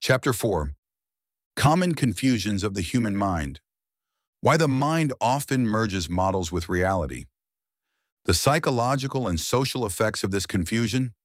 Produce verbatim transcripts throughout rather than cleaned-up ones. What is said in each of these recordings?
Chapter four. Common Confusions of the Human Mind. Why the mind often merges models with reality. The psychological and social effects of this confusion.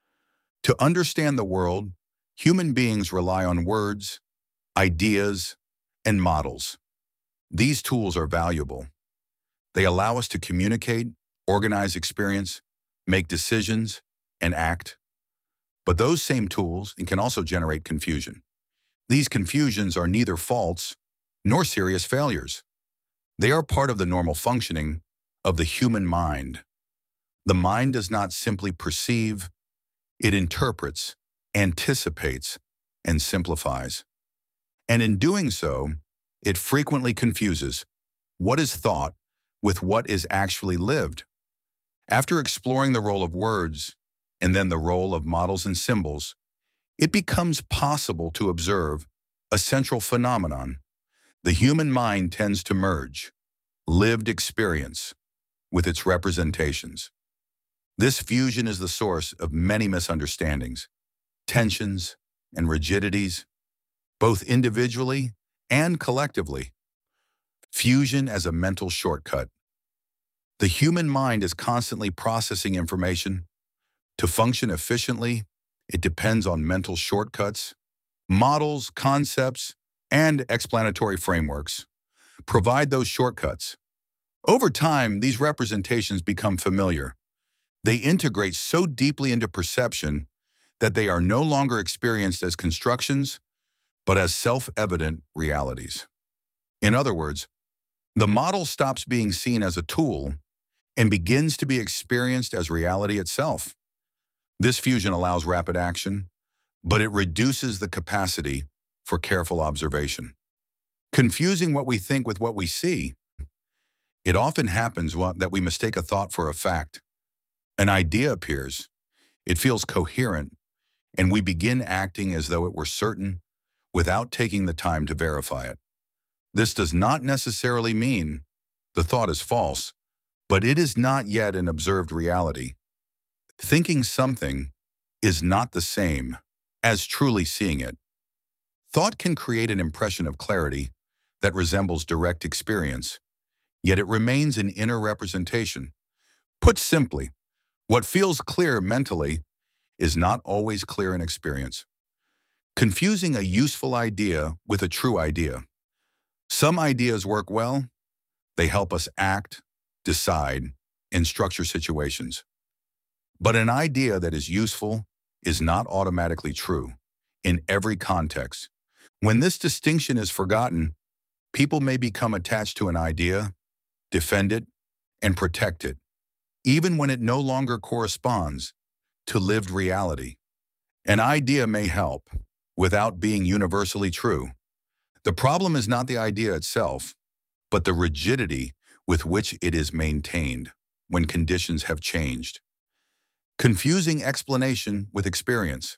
To understand the world, human beings rely on words, ideas, and models. These tools are valuable. They allow us to communicate, organize experience, make decisions, and act. But those same tools can also generate confusion. These confusions are neither faults nor serious failures. They are part of the normal functioning of the human mind. The mind does not simply perceive, it interprets, anticipates, and simplifies. And in doing so, it frequently confuses what is thought with what is actually lived. After exploring the role of words, and then the role of models and symbols, it becomes possible to observe a central phenomenon. The human mind tends to merge lived experience with its representations. This fusion is the source of many misunderstandings, tensions, and rigidities, both individually and collectively. Fusion as a mental shortcut. The human mind is constantly processing information. To function efficiently, it depends on mental shortcuts. Models, concepts, and explanatory frameworks provide those shortcuts. Over time, these representations become familiar. They integrate so deeply into perception that they are no longer experienced as constructions, but as self-evident realities. In other words, the model stops being seen as a tool and begins to be experienced as reality itself. This fusion allows rapid action, but it reduces the capacity for careful observation. Confusing what we think with what we see. It often happens that we mistake a thought for a fact. An idea appears, it feels coherent, and we begin acting as though it were certain without taking the time to verify it. This does not necessarily mean the thought is false, but it is not yet an observed reality. Thinking something is not the same as truly seeing it. Thought can create an impression of clarity that resembles direct experience, yet it remains an inner representation. Put simply, what feels clear mentally is not always clear in experience. Confusing a useful idea with a true idea. Some ideas work well. They help us act, decide, and structure situations. But an idea that is useful is not automatically true in every context. When this distinction is forgotten, people may become attached to an idea, defend it, and protect it, even when it no longer corresponds to lived reality. An idea may help without being universally true. The problem is not the idea itself, but the rigidity with which it is maintained when conditions have changed. Confusing explanation with experience.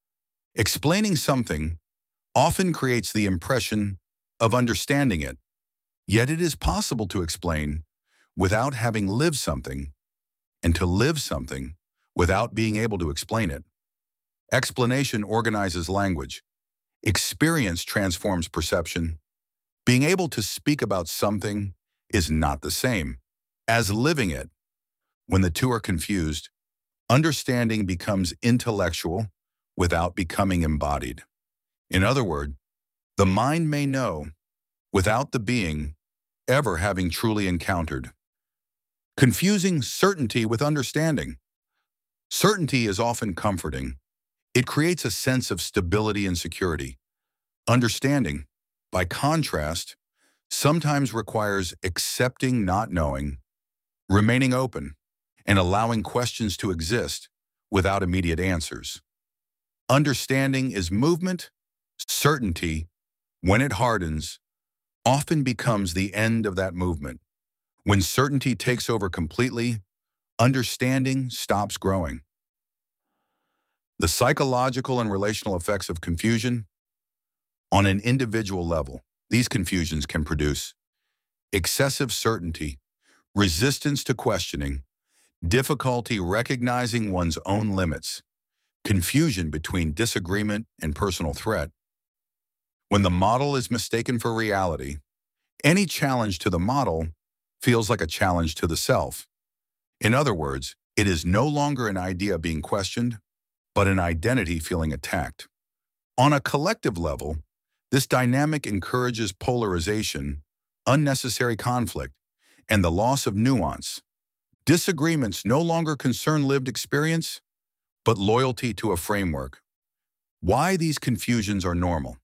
Explaining something often creates the impression of understanding it, yet it is possible to explain without having lived something, and to live something without being able to explain it. Explanation organizes language. Experience transforms perception. Being able to speak about something is not the same as living it. When the two are confused, understanding becomes intellectual without becoming embodied. In other words, the mind may know without the being ever having truly encountered. Confusing certainty with understanding. Certainty is often comforting. It creates a sense of stability and security. Understanding, by contrast, sometimes requires accepting not knowing, remaining open, and allowing questions to exist without immediate answers. Understanding is movement. Certainty, when it hardens, often becomes the end of that movement. When certainty takes over completely, understanding stops growing. The psychological and relational effects of confusion. On an individual level, these confusions can produce excessive certainty, resistance to questioning, difficulty recognizing one's own limits, confusion between disagreement and personal threat, When the model is mistaken for reality, any challenge to the model feels like a challenge to the self. In other words, it is no longer an idea being questioned, but an identity feeling attacked. On a collective level, this dynamic encourages polarization, unnecessary conflict, and the loss of nuance. Disagreements no longer concern lived experience, but loyalty to a framework. Why these confusions are normal.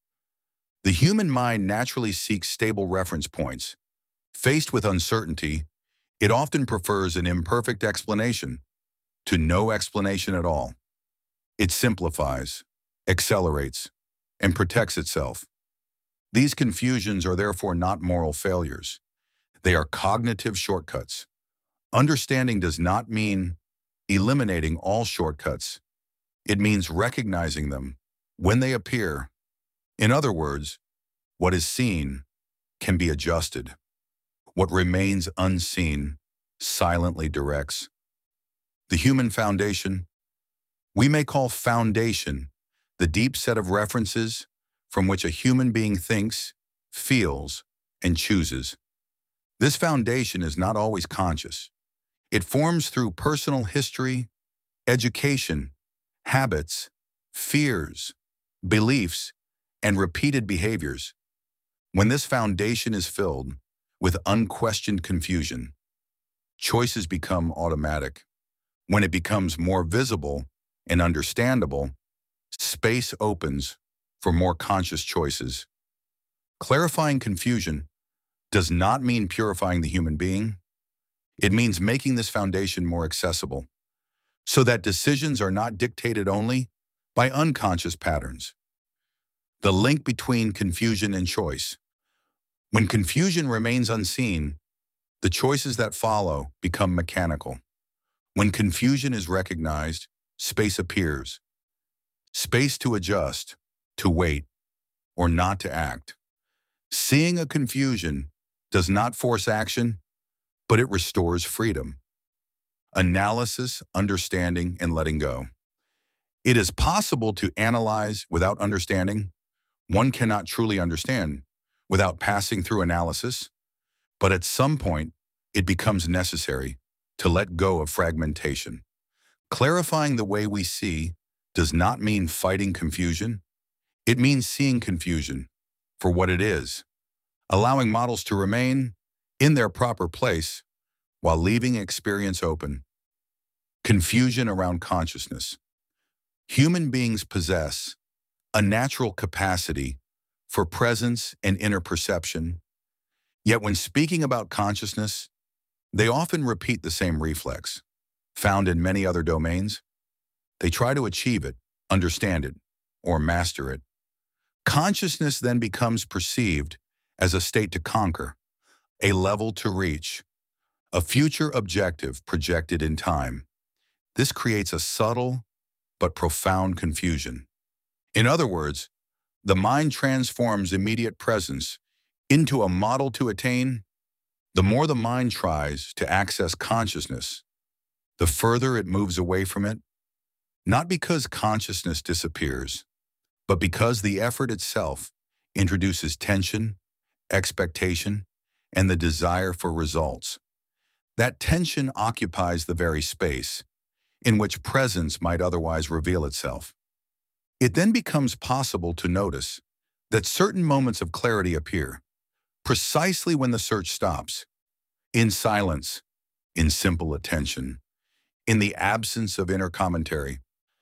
The human mind naturally seeks stable reference points. Faced with uncertainty, it often prefers an imperfect explanation to no explanation at all. It simplifies, accelerates, and protects itself. These confusions are therefore not moral failures. They are cognitive shortcuts. Understanding does not mean eliminating all shortcuts. It means recognizing them when they appear. In other words, what is seen can be adjusted. What remains unseen silently directs. The human foundation. We may call foundation the deep set of references from which a human being thinks, feels, and chooses. This foundation is not always conscious. It forms through personal history, education, habits, fears, beliefs, and repeated behaviors. When this foundation is filled with unquestioned confusion, choices become automatic. When it becomes more visible and understandable, space opens for more conscious choices. Clarifying confusion does not mean purifying the human being. It means making this foundation more accessible so that decisions are not dictated only by unconscious patterns. The link between confusion and choice. When confusion remains unseen, the choices that follow become mechanical. When confusion is recognized, space appears. Space to adjust, to wait, or not to act. Seeing a confusion does not force action, but it restores freedom. Analysis, understanding, and letting go. It is possible to analyze without understanding. One cannot truly understand without passing through analysis, but at some point, it becomes necessary to let go of fragmentation. Clarifying the way we see does not mean fighting confusion. It means seeing confusion for what it is, allowing models to remain in their proper place while leaving experience open. Confusion around consciousness. Human beings possess a natural capacity for presence and inner perception, yet when speaking about consciousness, they often repeat the same reflex, found in many other domains. They try to achieve it, understand it, or master it. Consciousness then becomes perceived as a state to conquer, a level to reach, a future objective projected in time. This creates a subtle but profound confusion. In other words, the mind transforms immediate presence into a model to attain. The more the mind tries to access consciousness, the further it moves away from it, not because consciousness disappears, but because the effort itself introduces tension, expectation, and the desire for results. That tension occupies the very space in which presence might otherwise reveal itself. It then becomes possible to notice that certain moments of clarity appear precisely when the search stops, in silence, in simple attention, in the absence of inner commentary.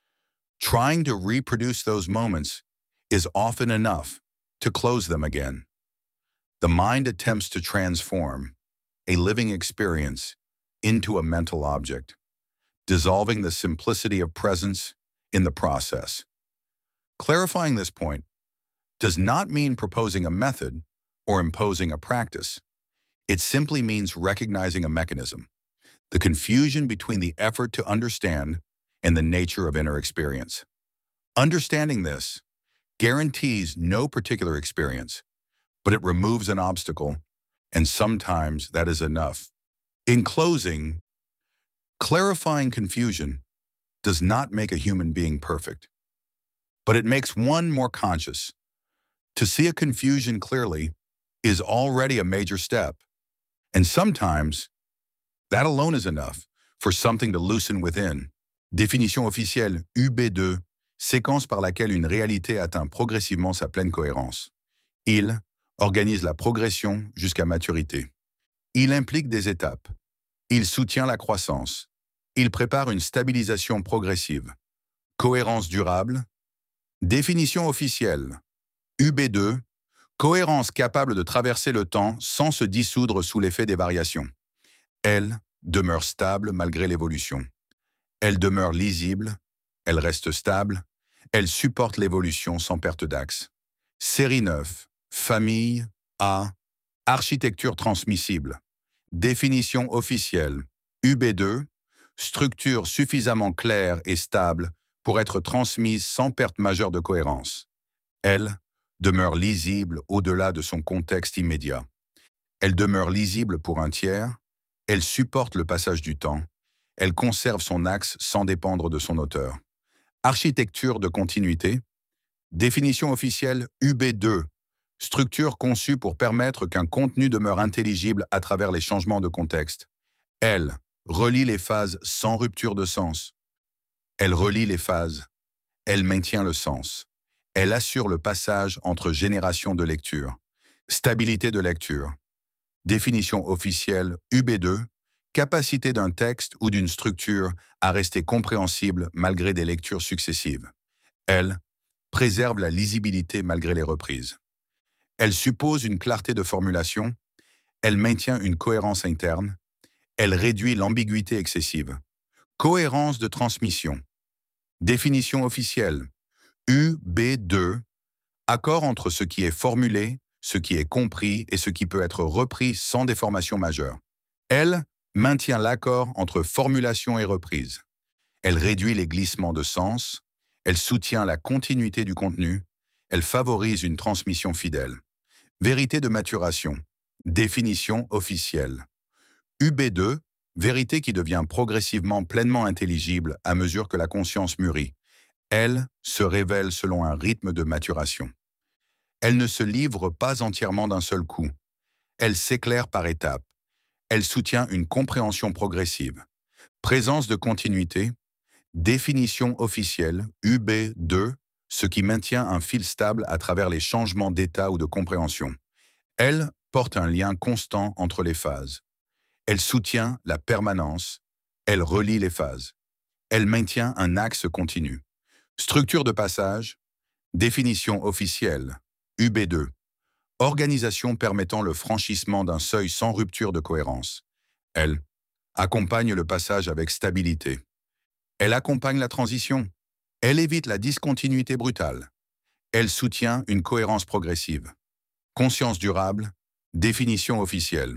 Trying to reproduce those moments is often enough to close them again. The mind attempts to transform a living experience into a mental object, dissolving the simplicity of presence in the process. Clarifying this point does not mean proposing a method or imposing a practice. It simply means recognizing a mechanism, the confusion between the effort to understand and the nature of inner experience. Understanding this guarantees no particular experience, but it removes an obstacle, and sometimes that is enough. In closing, clarifying confusion does not make a human being perfect, but it makes one more conscious, To see a confusion clearly is already a major step. And sometimes, that alone is enough for something to loosen within. Définition officielle U B deux, séquence par laquelle une réalité atteint progressivement sa pleine cohérence. Il organise la progression jusqu'à maturité. Il implique des étapes. Il soutient la croissance. Il prépare une stabilisation progressive. Cohérence durable. Définition officielle. U B deux, cohérence capable de traverser le temps sans se dissoudre sous l'effet des variations. Elle demeure stable malgré l'évolution. Elle demeure lisible, elle reste stable, elle supporte l'évolution sans perte d'axe. Série neuf, famille A, architecture transmissible. Définition officielle. U B deux, structure suffisamment claire et stable pour être transmise sans perte majeure de cohérence. Elle demeure lisible au-delà de son contexte immédiat. Elle demeure lisible pour un tiers, elle supporte le passage du temps, elle conserve son axe sans dépendre de son auteur. Architecture de continuité. Définition officielle U B deux, structure conçue pour permettre qu'un contenu demeure intelligible à travers les changements de contexte. Elle relie les phases sans rupture de sens. Elle relie les phases. Elle maintient le sens. Elle assure le passage entre générations de lecture. Stabilité de lecture. Définition officielle U B deux, capacité d'un texte ou d'une structure à rester compréhensible malgré des lectures successives. Elle préserve la lisibilité malgré les reprises. Elle suppose une clarté de formulation. Elle maintient une cohérence interne. Elle réduit l'ambiguïté excessive. Cohérence de transmission. Définition officielle. U B deux, accord entre ce qui est formulé, ce qui est compris et ce qui peut être repris sans déformation majeure. Elle maintient l'accord entre formulation et reprise. Elle réduit les glissements de sens. Elle soutient la continuité du contenu. Elle favorise une transmission fidèle. Vérité de maturation. Définition officielle. U B deux, vérité qui devient progressivement pleinement intelligible à mesure que la conscience mûrit. Elle se révèle selon un rythme de maturation. Elle ne se livre pas entièrement d'un seul coup. Elle s'éclaire par étapes. Elle soutient une compréhension progressive. Présence de continuité. Définition officielle U B deux, ce qui maintient un fil stable à travers les changements d'état ou de compréhension. Elle porte un lien constant entre les phases. Elle soutient la permanence. Elle relie les phases. Elle maintient un axe continu. Structure de passage. Définition officielle. U B deux. Organisation permettant le franchissement d'un seuil sans rupture de cohérence. Elle accompagne le passage avec stabilité. Elle accompagne la transition. Elle évite la discontinuité brutale. Elle soutient une cohérence progressive. Conscience durable. Définition officielle.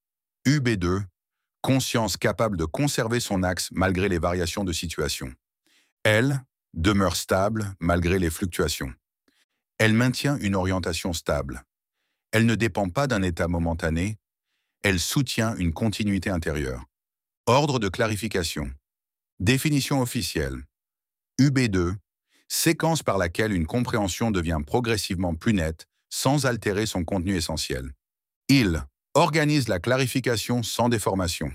U B deux. Conscience capable de conserver son axe malgré les variations de situation. Elle demeure stable malgré les fluctuations. Elle maintient une orientation stable. Elle ne dépend pas d'un état momentané. Elle soutient une continuité intérieure. Ordre de clarification. Définition officielle. U B deux, séquence par laquelle une compréhension devient progressivement plus nette sans altérer son contenu essentiel. Il organise la clarification sans déformation.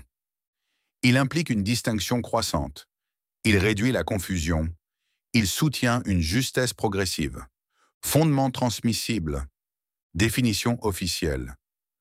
Il implique une distinction croissante. Il réduit la confusion. Il soutient une justesse progressive. Fondement transmissible. Définition officielle.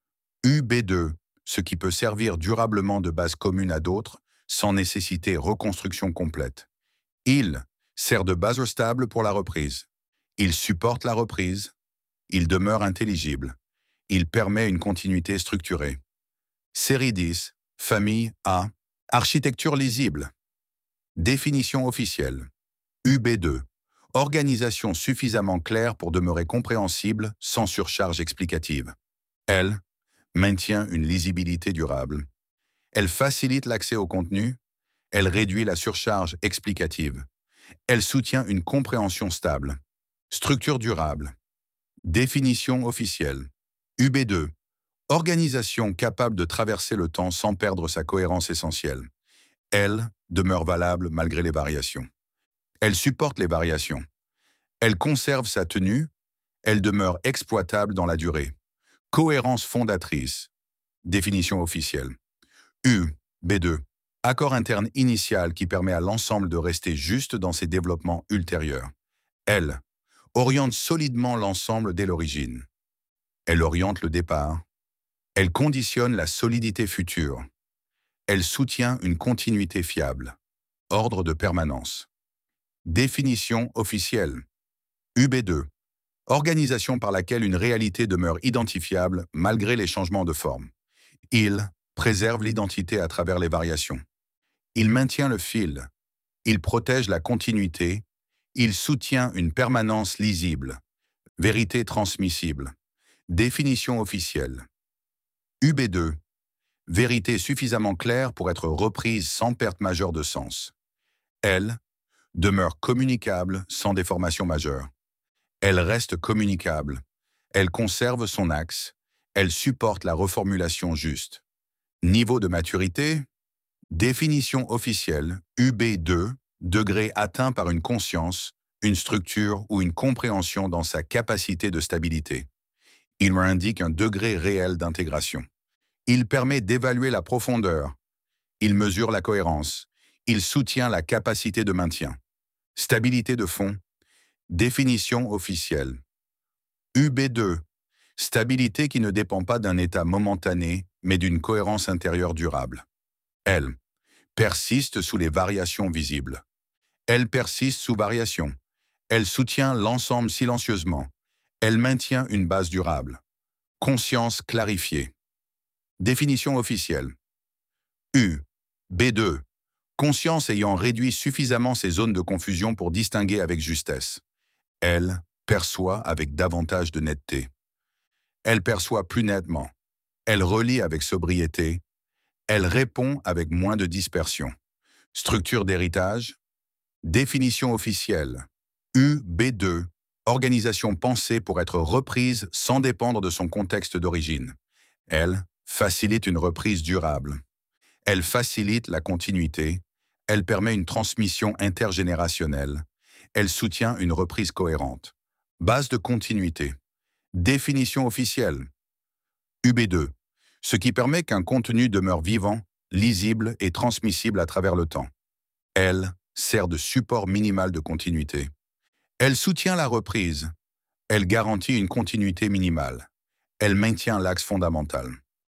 U B deux, ce qui peut servir durablement de base commune à d'autres sans nécessiter reconstruction complète. Il sert de base stable pour la reprise. Il supporte la reprise. Il demeure intelligible. Il permet une continuité structurée. Série dix, famille A, architecture lisible. Définition officielle. U B deux, organisation suffisamment claire pour demeurer compréhensible sans surcharge explicative. Elle maintient une lisibilité durable. Elle facilite l'accès au contenu. Elle réduit la surcharge explicative. Elle soutient une compréhension stable. Structure durable. Définition officielle. U B deux. Organisation capable de traverser le temps sans perdre sa cohérence essentielle. Elle demeure valable malgré les variations. Elle supporte les variations. Elle conserve sa tenue. Elle demeure exploitable dans la durée. Cohérence fondatrice. Définition officielle. U, B deux. Accord interne initial qui permet à l'ensemble de rester juste dans ses développements ultérieurs. L. Oriente solidement l'ensemble dès l'origine. Elle oriente le départ. Elle conditionne la solidité future. Elle soutient une continuité fiable. Ordre de permanence. Définition officielle. U B deux. Organisation par laquelle une réalité demeure identifiable malgré les changements de forme. Il préserve l'identité à travers les variations. Il maintient le fil. Il protège la continuité. Il soutient une permanence lisible. Vérité transmissible. Définition officielle. U B deux. Vérité suffisamment claire pour être reprise sans perte majeure de sens. Elle demeure communicable sans déformation majeure. Elle reste communicable. Elle conserve son axe. Elle supporte la reformulation juste. Niveau de maturité. Définition officielle. U B deux. Degré atteint par une conscience, une structure ou une compréhension dans sa capacité de stabilité. Il indique un degré réel d'intégration. Il permet d'évaluer la profondeur. Il mesure la cohérence. Il soutient la capacité de maintien. Stabilité de fond. Définition officielle. U B deux. Stabilité qui ne dépend pas d'un état momentané, mais d'une cohérence intérieure durable. Elle persiste sous les variations visibles. Elle persiste sous variation. Elle soutient l'ensemble silencieusement. Elle maintient une base durable. Conscience clarifiée. Définition officielle. U. B deux. Conscience ayant réduit suffisamment ses zones de confusion pour distinguer avec justesse. Elle perçoit avec davantage de netteté. Elle perçoit plus nettement. Elle relie avec sobriété. Elle répond avec moins de dispersion. Structure d'héritage. Définition officielle. U B deux. Organisation pensée pour être reprise sans dépendre de son contexte d'origine. Elle facilite une reprise durable. Elle facilite la continuité. Elle permet une transmission intergénérationnelle. Elle soutient une reprise cohérente. Base de continuité. Définition officielle. U B deux. Ce qui permet qu'un contenu demeure vivant, lisible et transmissible à travers le temps. Elle sert de support minimal de continuité. Elle soutient la reprise. Elle garantit une continuité minimale. Elle maintient l'axe fondamental.